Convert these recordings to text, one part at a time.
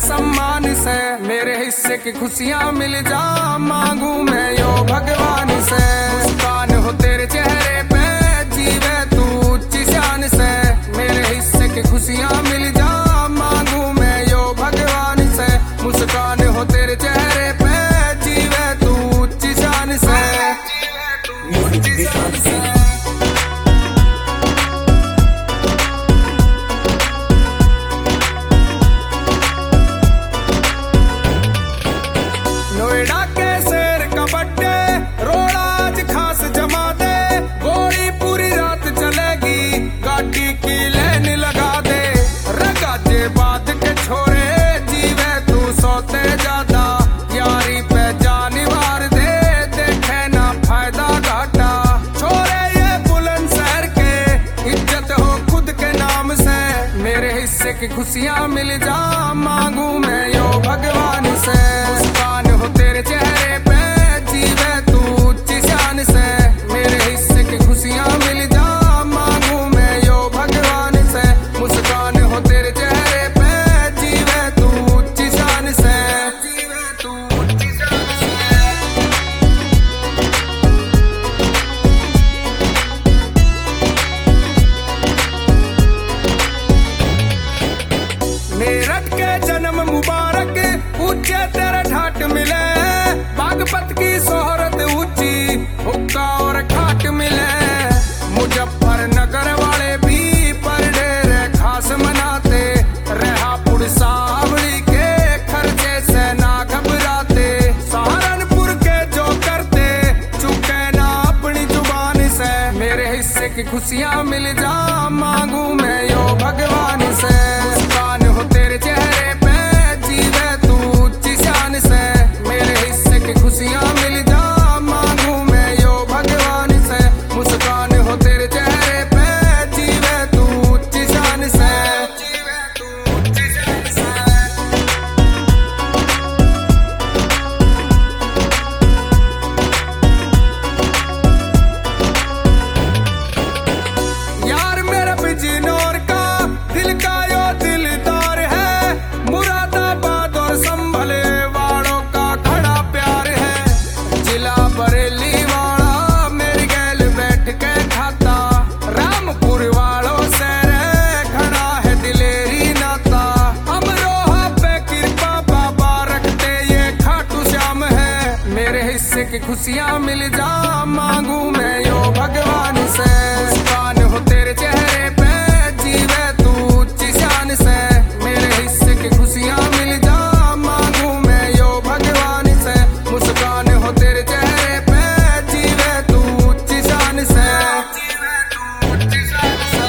सम्मान से, मेरे हिस्से की खुशियाँ मिल जा मांगू मैं यो भगवान से। मुस्कान हो तेरे चेहरे पे जीवे तू ऊंची शान से, मेरे हिस्से की खुशियाँ मिल जा मांगू मैं यो भगवान से। मुस्कान हो तेरे चेहरे पे जीवे तू ऊंची शान से। नोएडा के शेर का बड्डे रोड़ा आज खास जमा दे, गोली पूरी रात चलेगी गाड़ी की लेन लगा दे। रगाजे बात के छोरे जीवे तू सोते ज्यादा, यारी पे जान वार दे देखे ना फायदा घाटा। छोरे ये बुलंद शहर के इज्जत हो खुद के नाम से, मेरे हिस्से की खुशियाँ मिल जा मांगू मैं यो भगवान से। मुस्कान हो तेरे चेहरे पे जीवे तू ऊंची शान से, मेरे हिस्से की खुशियाँ मिल जा मांगू मैं यो भगवान से। मुस्कान हो तेरे चेहरे पे जीवे तू ऊंची शान से, जीवे तू ऊंची शान से। मेरठ के जन्म मुबारक ऊंचे तेरे ठाट मिले, बागपत की शोहरत ऊंची हुक्का और खाट मिले। मुजफ्फरनगर वाले भी पर डेरे खास मनाते, रेहापुर सावड़ी के खर्चे से ना घबराते। सहारनपुर के जो करते चुके ना अपनी जुबान से, मेरे हिस्से की खुशियाँ मिल जा मांगू मैं यो भगवान से। मुस्कान हो तेरे चेहरे पे जीवे तू ऊंची शान से, मेरे हिस्से की खुशियाँ मिल जा मांगू मैं यो भगवान से। मुस्कान हो तेरे चेहरे पे जीवे तू ऊंची शान से, जीवे तू ऊंची शान से। यार मेरा बिजनौर का दिल का यो दिलदार है, मुरादाबाद और संभले वालों का खड़ा प्यार है। जिला बरेली वाला मेरे गैल बैठ के खाता, रामपुर वालों से रे खड़ा है दिलेरी नाता। अमरोहा पे कृपा बाबा रखते ये खाटू श्याम है, मेरे हिस्से की खुशियाँ मिल जा मांगू मैं यो भगवान से। मुस्कान हो तेरे चेहरे पे जीवे तू ऊंची शान से, मेरे हिस्से की खुशियाँ मिल जा मांगू मैं यो भगवान से। मुस्कान हो तेरे चेहरे पे जीवे तू ऊंची शान से, जीवे तू ऊंची शान से।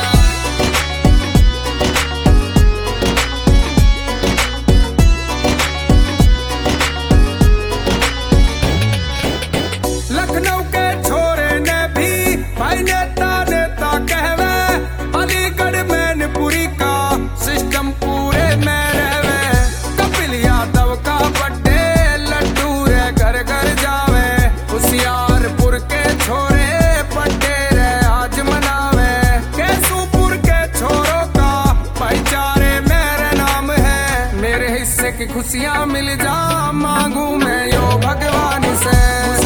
लखनऊ के छोरे ने भी भाई नेता नेता कहवे, अलीगढ़ मैनपुरी का सिस्टम पूरे में रहवे। कपिल यादव का बर्थडे लड्डू रे घर घर जावे, होशियारपुर के छोरे बर्थडे रे आज मनावे। केसुपुर के छोरों का भाईचारे मेरे नाम है, मेरे हिस्से की खुशियाँ मिल जा मांगू मैं यो भगवान से।